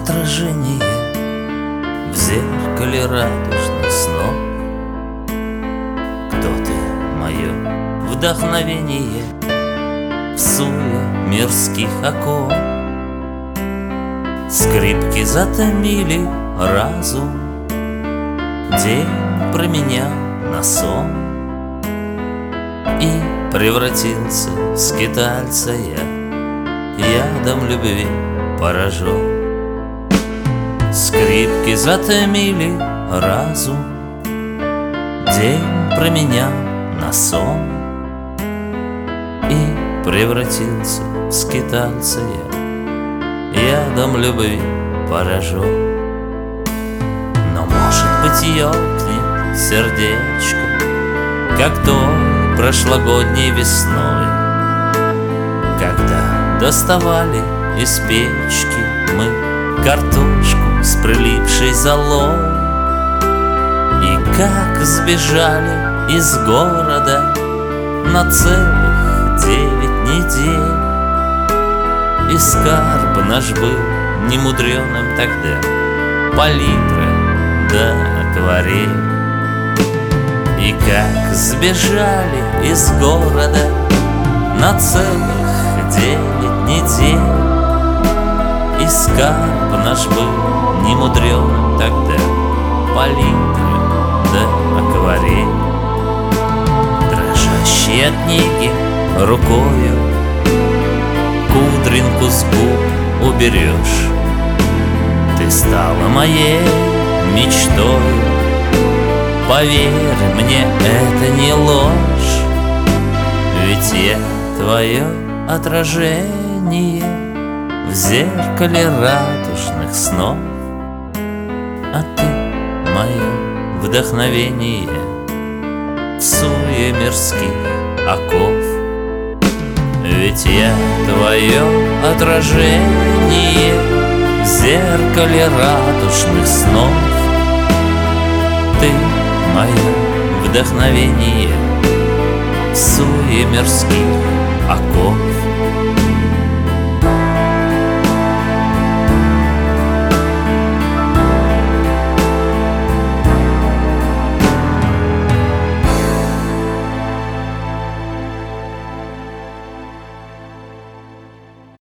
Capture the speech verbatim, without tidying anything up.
отражение в зеркале радужных снов. Кто ты, мое вдохновение в суе мирских оков? Скрипки затомили разум, день променял на сон, и превратился в скитальца я, ядом любви поражен. Скрипки затомили разум, день променял на сон, и превратился в скитальца я, ядом любви поражен. Но, может быть, ёкнет сердечко, как той прошлогодней весной, когда доставали из печки мы картошку с прилипшей золой, и как сбежали из города на целых девять недель. И скарб наш был немудреным тогда, палитра да акварель. И как сбежали из города на целых девять недель. И скарб наш был немудреным тогда, палитра да акварель. Дрожащей от книги рукою кудринку с губ уберешь. Ты стала моей мечтою, поверь мне, это не ложь, ведь я твое отражение в зеркале радужных снов, а ты мое вдохновение в суе мирских оков. Ведь я твое отражение в зеркале радужных снов, ты мое вдохновение в суе мирских оков.